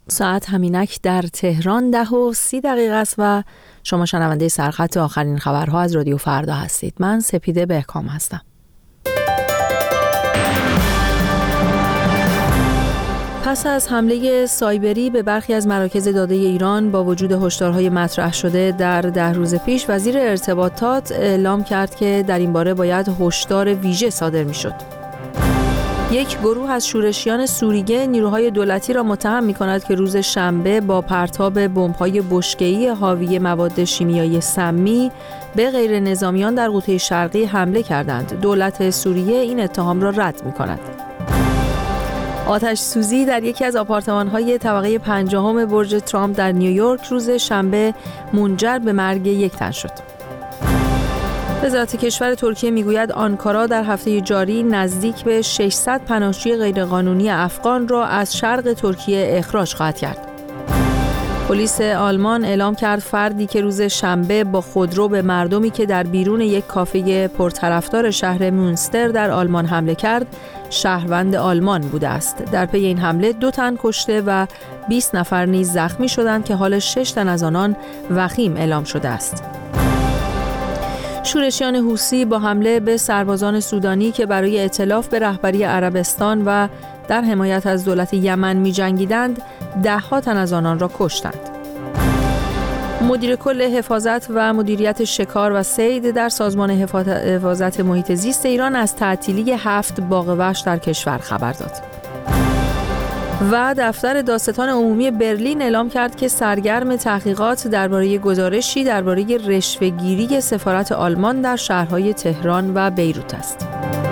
ساعت همینک در تهران 10:30 است و شما شنونده سرخط آخرین خبرها از رادیو فردا هستید. من سپیده بهکام هستم. پس از حمله سایبری به برخی از مراکز داده ایران با وجود هشدارهای مطرح شده در 10 روز پیش، وزیر ارتباطات اعلام کرد که در این باره باید هشدار ویژه صادر می‌شد. یک گروه از شورشیان سوریه نیروهای دولتی را متهم می‌کند که روز شنبه با پرتاب بمب‌های بشکه‌ای حاوی مواد شیمیایی سمی به غیر نظامیان در قوطه شرقی حمله کردند. دولت سوریه این اتهام را رد می‌کند. آتش سوزی در یکی از آپارتمان‌های طبقه 50 برج ترامپ در نیویورک روز شنبه منجر به مرگ یک تن شد. وزارت کشور ترکیه میگوید آنکارا در هفته جاری نزدیک به 600 پناهجوی غیرقانونی افغان را از شرق ترکیه اخراج خواهد کرد. پلیس آلمان اعلام کرد فردی که روز شنبه با خودرو به مردمی که در بیرون یک کافه پرطرفدار شهر مونستر در آلمان حمله کرد، شهروند آلمان بوده است. در پی این حمله 2 تن کشته و 20 نفر نیز زخمی شدند که حال 6 تن از آنان وخیم اعلام شده است. شورشیان حوثی با حمله به سربازان سودانی که برای ائتلاف به رهبری عربستان و در حمایت از دولت یمن می‌جنگیدند، 10 تن از آنان را کشتند. مدیر کل حفاظت و مدیریت شکار و صید در سازمان حفاظت محیط زیست ایران از تعطیلی 7 باغ وحش در کشور خبر داد. و دفتر دادستان عمومی برلین اعلام کرد که سرگرم تحقیقات درباره گزارشی درباره رشوه‌گیری سفارت آلمان در شهرهای تهران و بیروت است.